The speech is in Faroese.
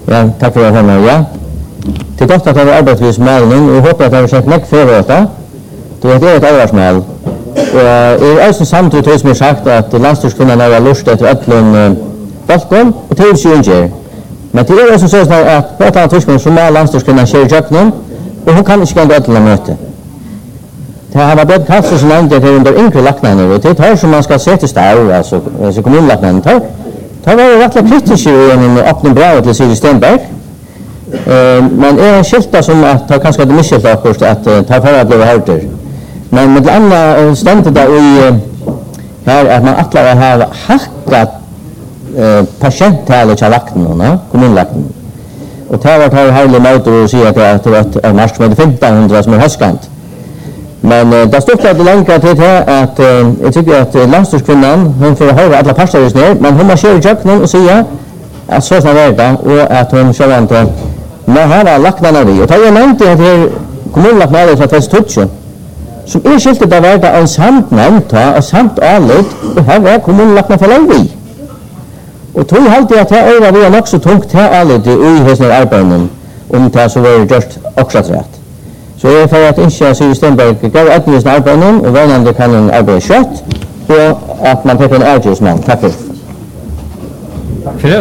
Ja, tack för det, ja. Det är gott att ha arbetsvis malen och hoppas att det har sett mycket för detta. Det är ett allvarsmål. Och är också samtidigt som jag sagt att landstyrskvinnan har lust efter öpplen balkon och till synjer. Men det är också så att på ett annat tidspunkt så är landstyrskvinnan kör i köpnen och hon kan inte gå öppna möte. Det har varit kanske som nämnde det under yngre lacknader och det är som man ska se till stad, alltså kommunlacknaden. Det var ju rätt kritiskt i en öppning bra till Siri Stenberg. Men är skilta som att ta kanske det misskilta akkurat att ta för att bli hörter. Men med andra ständigt där i här att man attlar har hackat patienttalet av lacknen, kommunlacknen. Och det har varit härlig motor och säga att det var en marsch med 1500 som är höskant. Men det stod att det länkar till det att jag tycker att landstyrskvinnan hon får höra alla passaris ner, men hon har kört i köknen och säga att så är det och att hon kör inte men här har lacknarna vi. Och jag nämnde att det är kommunlacknader från 2012 som är skiltet av värda en samt nämnta och samt allet och här är kommunlacknar för länge. Och tog alltid att jag över vi är också tungt här allet i höstens arbeten om det så var just också rätt. Så jag är för att inte Siri Stenberg gav etniska arbeten och vänande kan en arbeta kött och att man tar en ärgjusman. Tack för det.